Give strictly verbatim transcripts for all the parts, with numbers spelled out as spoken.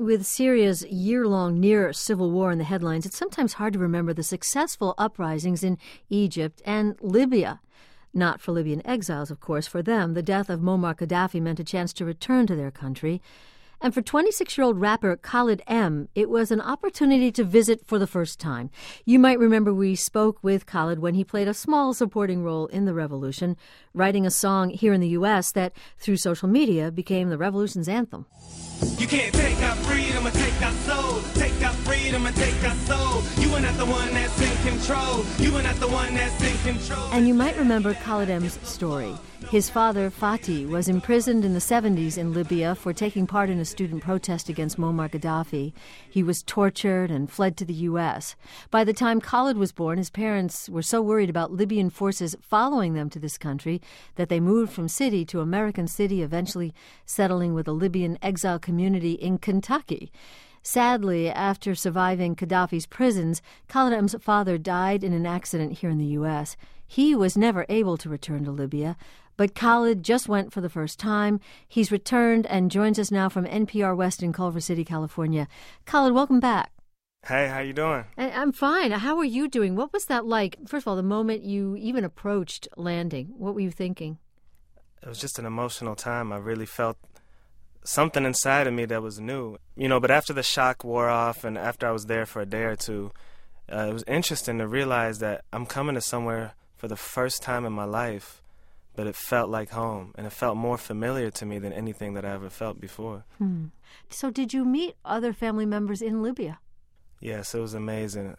With Syria's year-long near-civil war in the headlines, it's sometimes hard to remember the successful uprisings in Egypt and Libya. Not for Libyan exiles, of course. For them, the death of Muammar Gaddafi meant a chance to return to their country. And for twenty-six-year-old rapper Khalid M, it was an opportunity to visit for the first time. You might remember we spoke with Khalid when he played a small supporting role in the revolution, writing a song here in the U S that, through social media, became the revolution's anthem. You can't take our freedom and take our soul. Take our freedom and take our soul. You are not the one that's in control. You are not the one that's in control. And you might remember Khalid M's story. His father, Fatih, was imprisoned in the seventies in Libya for taking part in a student protest against Muammar Gaddafi. He was tortured and fled to the U S. By the time Khalid was born, his parents were so worried about Libyan forces following them to this country that they moved from city to American city, eventually settling with a Libyan exile community in Kentucky. Sadly, after surviving Gaddafi's prisons, Khalid M's father died in an accident here in the U S. He was never able to return to Libya, but Khalid just went for the first time. He's returned and joins us now from N P R West in Culver City, California. Khalid, welcome back. Hey, how you doing? I- I'm fine. How are you doing? What was that like? First of all, the moment you even approached landing, what were you thinking? It was just an emotional time. I really felt something inside of me that was new. You know, but after the shock wore off and after I was there for a day or two, uh, it was interesting to realize that I'm coming to somewhere for the first time in my life, but it felt like home, and it felt more familiar to me than anything that I ever felt before. Hmm. So did you meet other family members in Libya? Yes, it was amazing.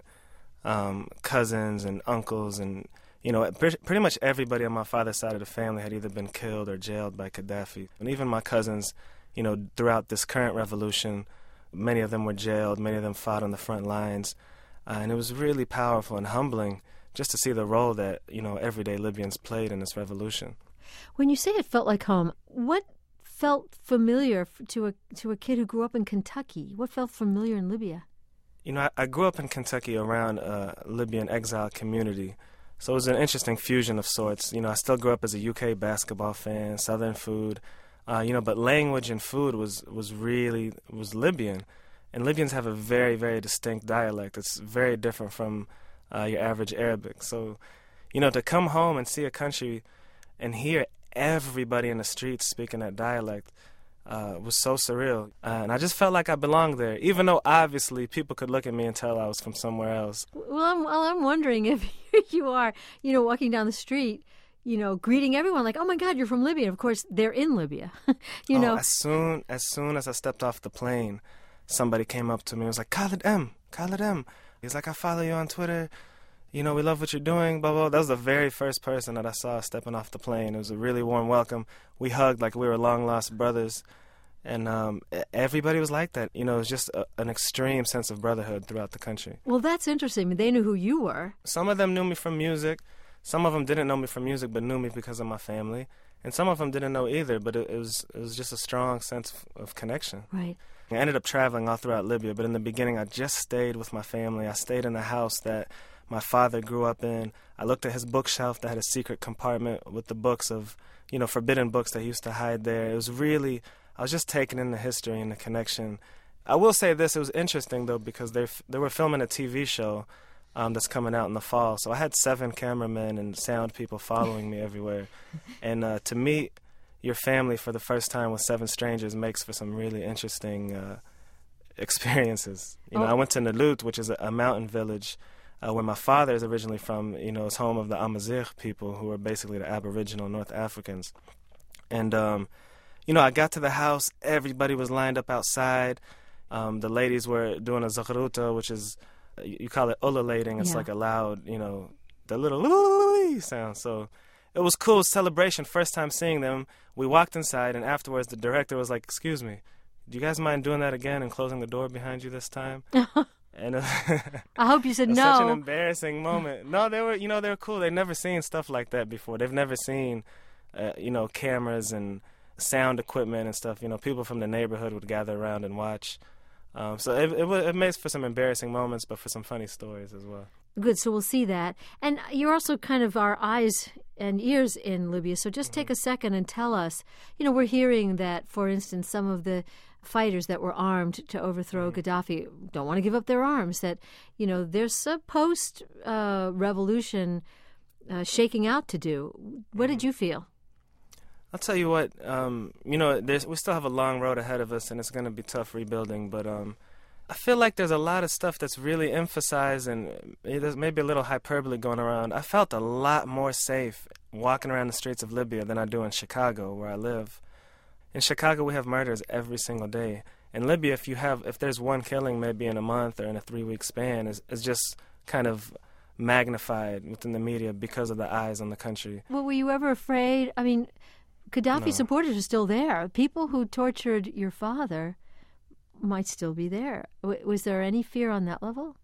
Um, cousins and uncles and, you know, pre- pretty much everybody on my father's side of the family had either been killed or jailed by Gaddafi. And even my cousins, you know, throughout this current revolution, many of them were jailed, many of them fought on the front lines. Uh, and it was really powerful and humbling just to see the role that, you know, everyday Libyans played in this revolution. When you say it felt like home, what felt familiar to a to a kid who grew up in Kentucky? What felt familiar in Libya? You know, I, I grew up in Kentucky around a Libyan exile community, so it was an interesting fusion of sorts. You know, I still grew up as a U K basketball fan, Southern food, uh, you know, but language and food was, was really, was Libyan. And Libyans have a very, very distinct dialect. It's very different from uh, your average Arabic. So, you know, to come home and see a country and hear everybody in the streets speaking that dialect uh, was so surreal. Uh, and I just felt like I belonged there, even though obviously people could look at me and tell I was from somewhere else. Well, I'm, well, I'm wondering if you are, you know, walking down the street, you know, greeting everyone like, oh, my God, you're from Libya. Of course, they're in Libya, you oh, know. As soon, as soon as I stepped off the plane, somebody came up to me and was like, Khalid M, Khalid M. He's like, I follow you on Twitter. You know, we love what you're doing, blah, blah. That was the very first person that I saw stepping off the plane. It was a really warm welcome. We hugged like we were long-lost brothers. And um, everybody was like that. You know, it was just a, an extreme sense of brotherhood throughout the country. Well, that's interesting. I mean, they knew who you were. Some of them knew me from music. Some of them didn't know me from music but knew me because of my family. And some of them didn't know either, but it, it was it was just a strong sense of, of connection. Right. I ended up traveling all throughout Libya, but in the beginning I just stayed with my family. I stayed in a house that my father grew up in. I looked at his bookshelf that had a secret compartment with the books of, you know, forbidden books that he used to hide there. It was really, I was just taking in the history and the connection. I will say this, it was interesting, though, because they they were filming a T V show um, that's coming out in the fall. So I had seven cameramen and sound people following me everywhere. And uh, to meet your family for the first time with seven strangers makes for some really interesting uh, experiences. You know, oh. I went to Nalut, which is a, a mountain village uh, where my father is originally from. You know, it's home of the Amazigh people, who are basically the Aboriginal North Africans. And, um, you know, I got to the house, everybody was lined up outside. Um, the ladies were doing a zaghruta, which is, you call it ululating. It's yeah. like a loud, you know, the little sound. So it was cool, celebration, first time seeing them. We walked inside, and afterwards the director was like, excuse me, do you guys mind doing that again and closing the door behind you this time? And uh, I hope you said it was no. such an embarrassing moment. No, they were, you know, they were cool. They've never seen stuff like that before. They've never seen, uh, you know, cameras and sound equipment and stuff. You know, people from the neighborhood would gather around and watch. Um, so it, it, it makes for some embarrassing moments, but for some funny stories as well. Good, so we'll see that. And you're also kind of our eyes and ears in Libya, so just mm-hmm. take a second and tell us, you know, we're hearing that, for instance, some of the fighters that were armed to overthrow mm-hmm. Gaddafi don't want to give up their arms, that, you know, there's a post-revolution uh, uh, shaking out to do. What mm-hmm. did you feel? I'll tell you what, um, you know, there's, we still have a long road ahead of us, and it's going to be tough rebuilding, but um, I feel like there's a lot of stuff that's really emphasized, and there's maybe a little hyperbole going around. I felt a lot more safe walking around the streets of Libya than I do in Chicago, where I live. In Chicago, we have murders every single day. In Libya, if you have, if there's one killing maybe in a month or in a three-week span, it's, it's just kind of magnified within the media because of the eyes on the country. Well, were you ever afraid? I mean, Gaddafi No. supporters are still there. People who tortured your father might still be there. W- was there any fear on that level?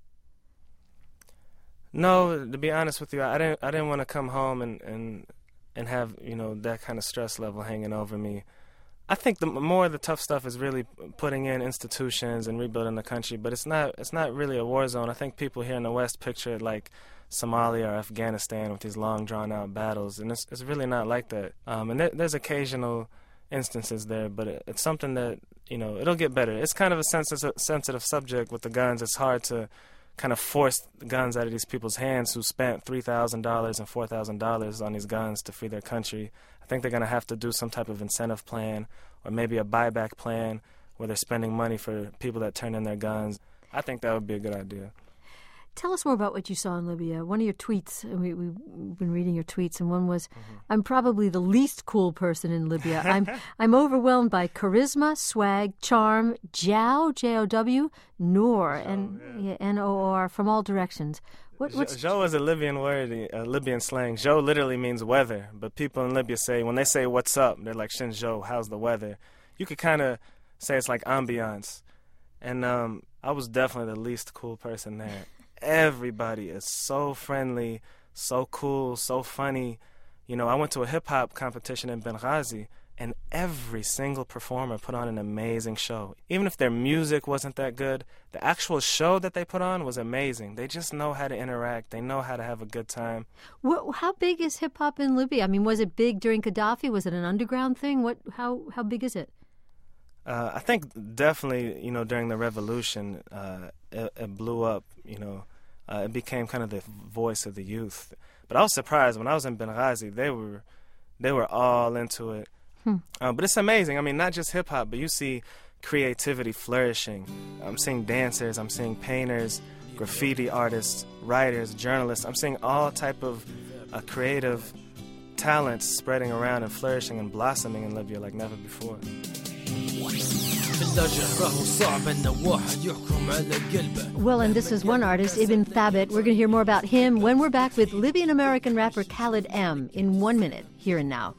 No, to be honest with you, I didn't. I didn't want to come home and, and and have, you know, that kind of stress level hanging over me. I think the more of the tough stuff is really putting in institutions and rebuilding the country, but it's not. It's not really a war zone. I think people here in the West picture it like Somalia or Afghanistan with these long, drawn-out battles, and it's, it's really not like that. Um, and there, there's occasional instances there, but it, it's something that, you know, it'll get better. It's kind of a sensitive, sensitive subject with the guns. It's hard to kind of force the guns out of these people's hands who spent three thousand dollars and four thousand dollars on these guns to free their country. I think they're going to have to do some type of incentive plan or maybe a buyback plan where they're spending money for people that turn in their guns. I think that would be a good idea. Tell us more about what you saw in Libya. One of your tweets, and we, we've been reading your tweets, and one was, mm-hmm. I'm probably the least cool person in Libya. I'm I'm overwhelmed by charisma, swag, charm, jow, J O W, noor, and yeah, N O O R, from all directions. What, what's Joe is a Libyan word, uh, Libyan slang. Joe literally means weather, but people in Libya say, when they say what's up, they're like, Shin Joe, how's the weather? You could kind of say it's like ambiance. And um, I was definitely the least cool person there. Everybody is so friendly, so cool, so funny. You know, I went to a hip-hop competition in Benghazi, and every single performer put on an amazing show. Even if their music wasn't that good, the actual show that they put on was amazing. They just know how to interact. They know how to have a good time. What, how big is hip-hop in Libya? I mean, was it big during Gaddafi? Was it an underground thing? What? How, how big is it? Uh, I think definitely, you know, during the revolution, uh, it, it blew up, you know. Uh, it became kind of the voice of the youth. But I was surprised when I was in Benghazi, they were they were all into it. Hmm. Uh, but it's amazing. I mean, not just hip-hop, but you see creativity flourishing. I'm seeing dancers, I'm seeing painters, graffiti artists, writers, journalists. I'm seeing all type of uh, creative talents spreading around and flourishing and blossoming in Libya like never before. Well, and this is one artist, Ibn Thabit. We're going to hear more about him when we're back with Libyan-American rapper Khalid M. in one minute, here and now.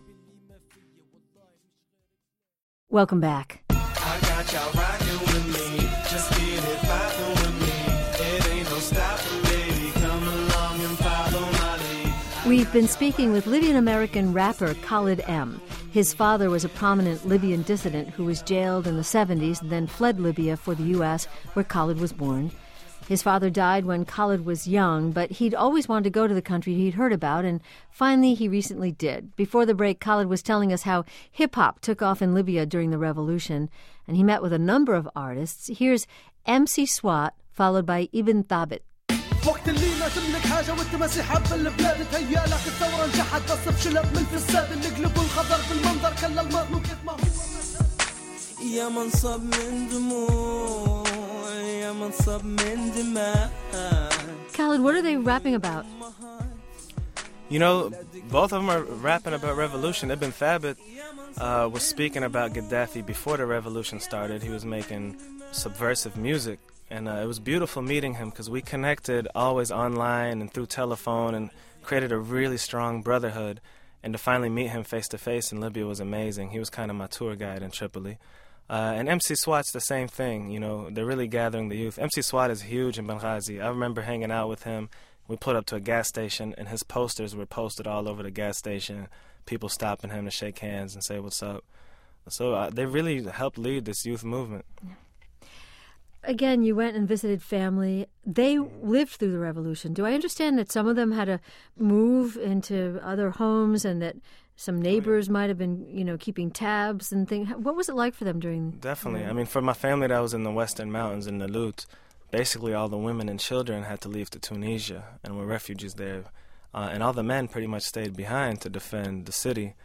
Welcome back. I got y'all rocking with me. Just get it poppin' with me. It ain't no stopping, baby. Come along and follow my lead. We've been speaking with Libyan-American rapper Khalid M. His father was a prominent Libyan dissident who was jailed in the seventies and then fled Libya for the U S, where Khalid was born. His father died when Khalid was young, but he'd always wanted to go to the country he'd heard about, and finally he recently did. Before the break, Khalid was telling us how hip-hop took off in Libya during the revolution, and he met with a number of artists. Here's M C Swat, followed by Ibn Thabit. وقت اللي ما تملك حاجة وانت ماشي حاب البلاد تهيالك الثورة نجحت تصف شلب من الفساد اللي قلبوا الخضر بالمنظر كلا الماضي وكيف ما هو يا منصب من دموع يا منصب من دماء. Khalid, what are they rapping about? You know, both of them are rapping about revolution. Ibn Thabit uh, was speaking about Gaddafi before the revolution started. He was making subversive music. And uh, it was beautiful meeting him because we connected always online and through telephone and created a really strong brotherhood. And to finally meet him face-to-face in Libya was amazing. He was kind of my tour guide in Tripoli. Uh, and M C Swat's the same thing, you know. They're really gathering the youth. M C Swat is huge in Benghazi. I remember hanging out with him. We pulled up to a gas station, and his posters were posted all over the gas station. People stopping him to shake hands and say, what's up? So uh, they really helped lead this youth movement. Yeah. Again, you went and visited family. They lived through the revolution. Do I understand that some of them had to move into other homes and that some neighbors might have been, you know, keeping tabs and things. What was it like for them during? Definitely. Uh, I mean, for my family that was in the Western Mountains in Nalut, basically all the women and children had to leave to Tunisia and were refugees there. Uh, and all the men pretty much stayed behind to defend the city.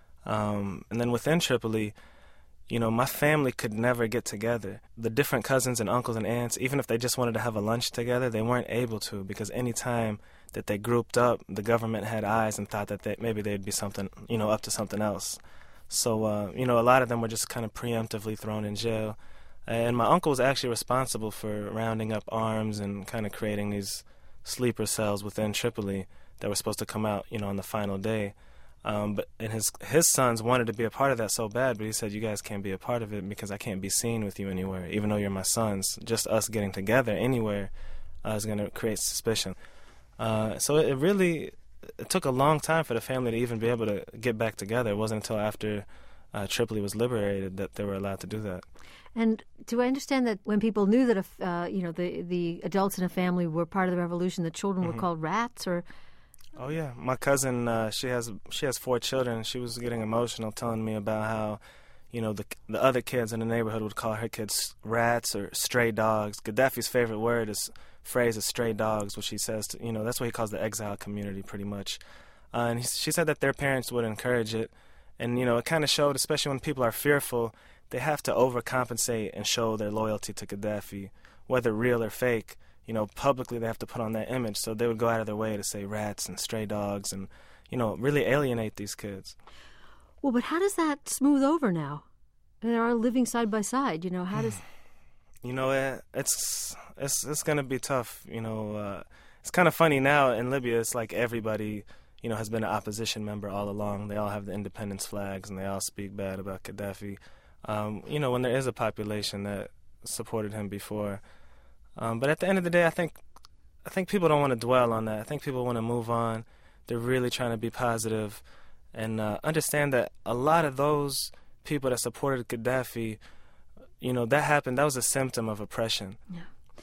Um, and then within Tripoli, you know, my family could never get together. The different cousins and uncles and aunts, even if they just wanted to have a lunch together, they weren't able to, because any time that they grouped up, the government had eyes and thought that they, maybe they'd be something, you know, up to something else. So, uh, you know, a lot of them were just kind of preemptively thrown in jail. And my uncle was actually responsible for rounding up arms and kind of creating these sleeper cells within Tripoli that were supposed to come out, you know, on the final day. Um, but and his his sons wanted to be a part of that so bad, but he said, you guys can't be a part of it because I can't be seen with you anywhere, even though you're my sons. Just us getting together anywhere uh, is going to create suspicion. Uh, so it really it took a long time for the family to even be able to get back together. It wasn't until after uh, Tripoli was liberated that they were allowed to do that. And do I understand that when people knew that, if, uh, you know, the the adults in a family were part of the revolution, the children Mm-hmm. were called rats, or? Oh yeah, my cousin, uh, she has she has four children. She was getting emotional, telling me about how, you know, the the other kids in the neighborhood would call her kids rats or stray dogs. Gaddafi's favorite word is phrase is stray dogs, which he says to, you know, that's what he calls the exile community, pretty much. Uh, and he, she said that their parents would encourage it, and you know, it kind of showed, especially when people are fearful, they have to overcompensate and show their loyalty to Gaddafi, whether real or fake. You know, publicly they have to put on that image, so they would go out of their way to say rats and stray dogs and, you know, really alienate these kids. Well, but how does that smooth over now? They are living side by side, you know, how does... You know, it, it's it's it's going to be tough, you know. Uh, it's kind of funny now in Libya, it's like everybody, you know, has been an opposition member all along. They all have the independence flags and they all speak bad about Gaddafi. Um, you know, when there is a population that supported him before. Um, but at the end of the day, I think I think people don't want to dwell on that. I think people want to move on. They're really trying to be positive and uh, understand that a lot of those people that supported Gaddafi, you know, that happened. That was a symptom of oppression. Yeah.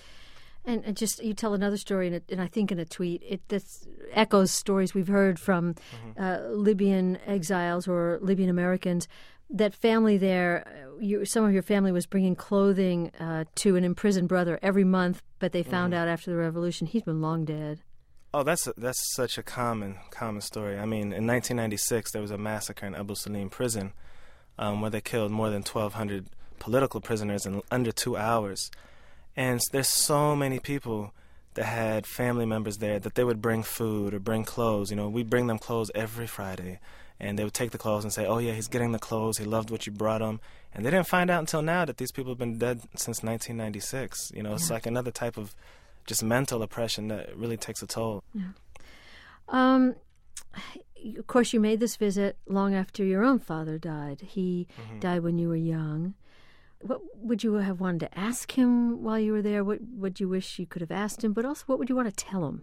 And, and just, you tell another story, and, it, and I think in a tweet, it this echoes stories we've heard from mm-hmm. uh, Libyan exiles or Libyan Americans. That family there, you, some of your family was bringing clothing uh, to an imprisoned brother every month, but they found mm-hmm. out after the revolution he's been long dead. Oh, that's a, that's such a common common story. I mean, in nineteen ninety-six, there was a massacre in Abu Salim prison um, where they killed more than twelve hundred political prisoners in under two hours. And there's so many people that had family members there that they would bring food or bring clothes. You know, we'd bring them clothes every Friday. And they would take the clothes and say, oh, yeah, he's getting the clothes. He loved what you brought him. And they didn't find out until now that these people have been dead since nineteen ninety-six. You know, yeah. It's like another type of just mental oppression that really takes a toll. Yeah. Um, of course, you made this visit long after your own father died. He mm-hmm. died when you were young. What would you have wanted to ask him while you were there? What would you wish you could have asked him? But also, what would you want to tell him?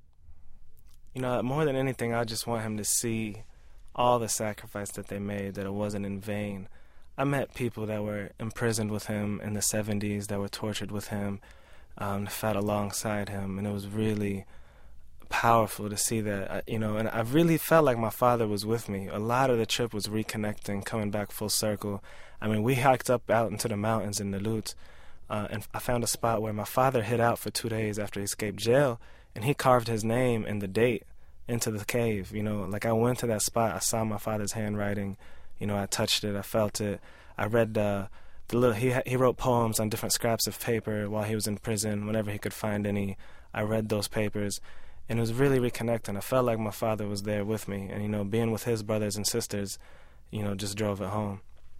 You know, more than anything, I just want him to see all the sacrifice that they made, that it wasn't in vain. I met people that were imprisoned with him in the seventies, that were tortured with him, um, fought alongside him, and it was really powerful to see that, you know, and I really felt like my father was with me. A lot of the trip was reconnecting, coming back full circle. I mean, we hiked up out into the mountains in Nalut, uh, and I found a spot where my father hid out for two days after he escaped jail, and he carved his name and the date into the cave. You know, like I went to that spot, I saw my father's handwriting, you know, I touched it, I felt it. I read uh, the little, he he wrote poems on different scraps of paper while he was in prison, whenever he could find any. I read those papers, and it was really reconnecting. I felt like my father was there with me, and, you know, being with his brothers and sisters, you know, just drove it home.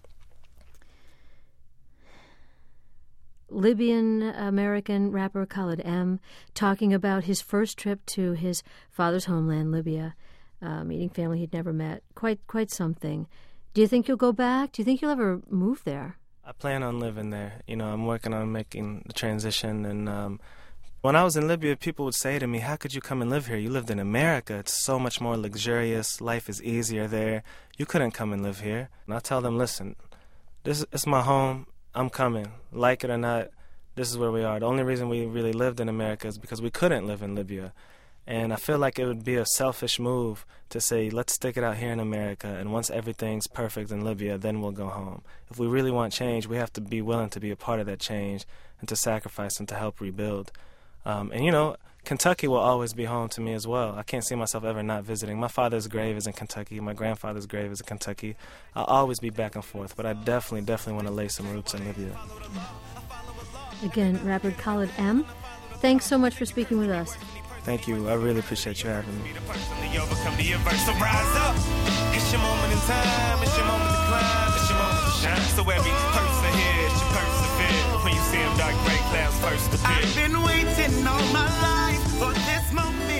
Libyan American rapper Khalid M talking about his first trip to his father's homeland, Libya, uh, meeting family he'd never met. Quite, quite something. Do you think you'll go back? Do you think you'll ever move there? I plan on living there. You know, I'm working on making the transition. And um, when I was in Libya, people would say to me, how could you come and live here? You lived in America. It's so much more luxurious. Life is easier there. You couldn't come and live here. And I tell them, listen, this is my home. I'm coming. Like it or not, this is where we are. The only reason we really lived in America is because we couldn't live in Libya. And I feel like it would be a selfish move to say, let's stick it out here in America, and once everything's perfect in Libya, then we'll go home. If we really want change, we have to be willing to be a part of that change and to sacrifice and to help rebuild. Um, and, you know, Kentucky will always be home to me as well. I can't see myself ever not visiting. My father's grave is in Kentucky. My grandfather's grave is in Kentucky. I'll always be back and forth, but I definitely, definitely want to lay some roots in Libya. Again, rapper Khalid M., thanks so much for speaking with us. Thank you. I really appreciate you having me. So rise up. It's your moment in time. It's your moment to climb. It's your moment to shine. So every person here should persevere. When you see them dark gray clouds first appear. I've been waiting all my life for this moment.